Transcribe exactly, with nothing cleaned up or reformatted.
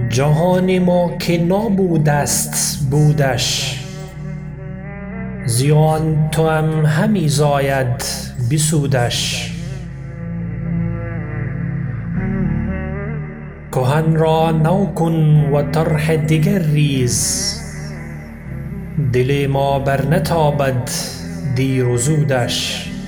جهان ما که نابود است بودش، زیان توام همی زاید بسودش. کهن را نو کن و طرح دگر ریز، دل ما بر نتابد دیر و زودش.